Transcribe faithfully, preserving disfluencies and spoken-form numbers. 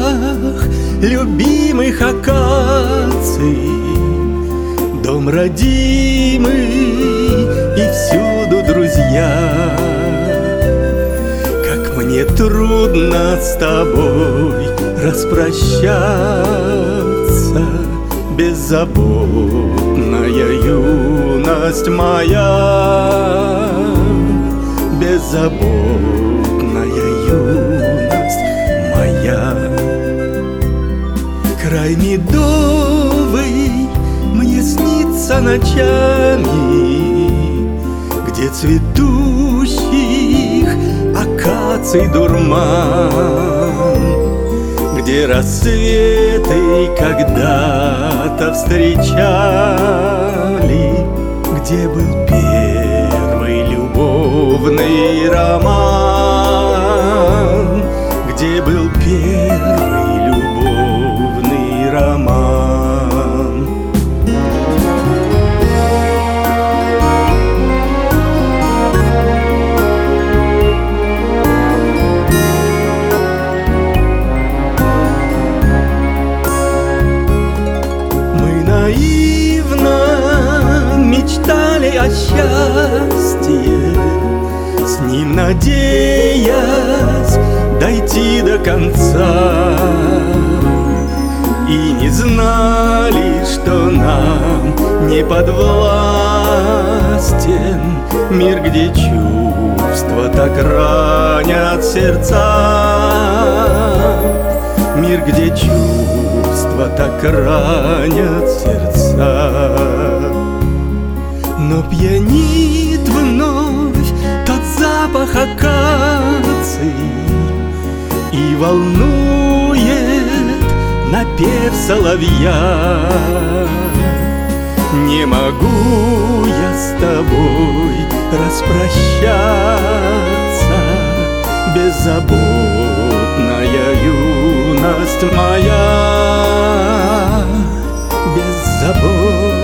любимых акаций, дом родимый и всюду друзья. Как мне трудно с тобой распрощаться, беззаботная юность моя, беззаботная юность моя. Край медовый мне снится ночами, где цветущих акаций дурман, где рассветы когда-то встречали, где был первый любовный роман, где был первый любовный роман. Наивно мечтали о счастье, с ним надеясь дойти до конца, и не знали, что нам не подвластен мир, где чувства так ранят сердца, мир, где чувства так ранят сердца. Но пьянит вновь тот запах акаций и волнует напев соловья. Не могу я с тобой распрощаться, беззаботная юность моя, беззаботная